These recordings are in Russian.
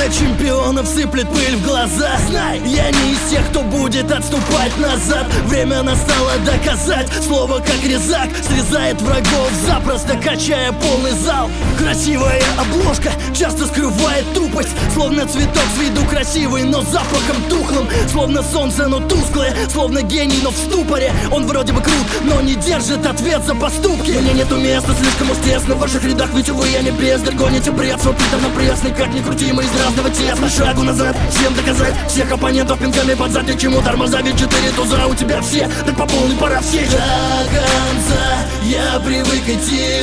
чемпионов сыплет пыль в глаза. Знай, я не из тех, кто будет отступать назад. Время настало доказать. Слово как резак срезает врагов, запросто качая полный зал. Красивая обложка часто скрывает тупость, словно цветок с виду красивый, но запахом тухлым. Словно солнце, но тусклое, словно гений, но в ступоре. Он вроде бы крут, но не держит ответ за поступки. Мне нету места, слишком уж тесно в ваших рядах, ведь увы, я не бездарь. Гоните бред, свой приторно пресный, как ни крути, мы из разного теста. Шагу назад, всем доказать, всех оппонентов пинками под зад. Ни к чему тормоза, ведь 4 туза у тебя все, так по полной пора всех. До конца я привык идти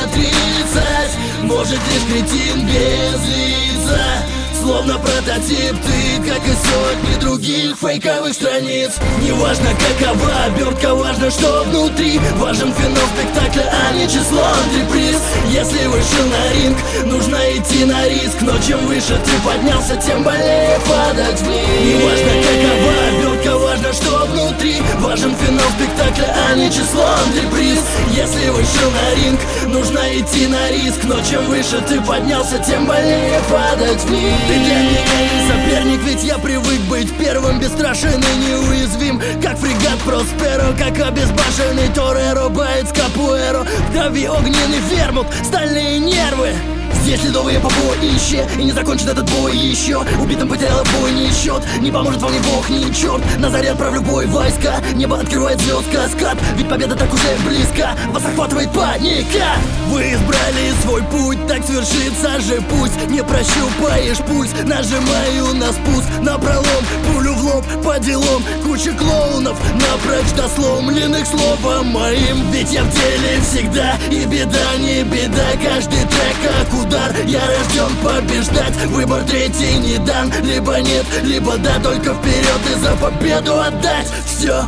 отрицать, может лишь кретин без лица. Словно прототип ты, как и сотни других фейковых страниц. Неважно какова обертка, важно что внутри. Важен финал спектакля, а не число антреприз. Если вышел на ринг, нужно идти на риск. Но чем выше ты поднялся, тем больнее падать вниз. Неважно какова обертка, важно что внутри. Важен финал спектакля, а не число антреприз. Если вышел на ринг, нужно идти на риск. Но чем выше ты поднялся, тем больнее падать вниз. Ты для меня не соперник, ведь я привык быть первым, бесстрашен и неуязвим, как фрегат Просперо, как обезбашенный Тореро, боец капуэро. В крови огненный вермут, стальные нервы. Здесь ледовые побоище, и не закончит этот бой еще. Убитым потеряла бой не счет, не поможет вам ни бог, ни черт. На заре отправлю бой войска, небо открывает звезд каскад. Ведь победа так уже близко, вас охватывает паника. Вы избрали свой путь, так свершится же пусть. Не прощупаешь пульс, нажимаю на спуск, на пролом, пулю в лоб, по делам. Куча клоунов, напрочь досломленных словом моим. Ведь я в деле всегда, и беда не беда. Каждый трек как удар, я рожден побеждать. Выбор третий не дан, либо нет, либо да. Только вперед и за победу отдать все.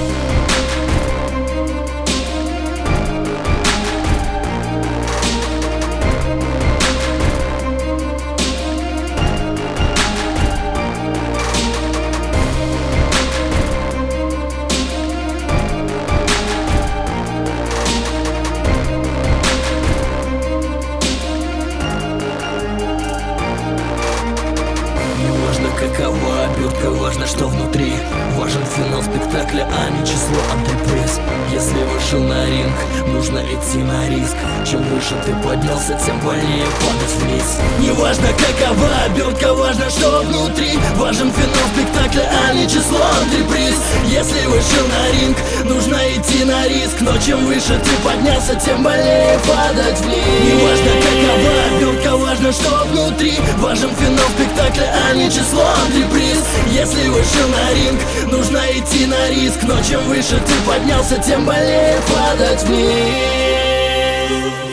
Какова обертка, важно что внутри. Важен финал спектакля, а не число антреприз. Если вышел на ринг, нужно идти на риск. Чем выше ты поднялся, тем больнее падать вниз. Неважно какова обертка, важно что внутри. Важен финал спектакля, а не число антреприз. Если вышел на ринг, нужно идти на риск. Но чем выше ты поднялся, тем больнее падать вниз. Неважно какова обертка, важно что внутри. Важен финал спектакля, а не число антреприз. Если вышел на ринг, нужно идти на риск. Но чем выше ты поднялся, тем больнее падать вниз.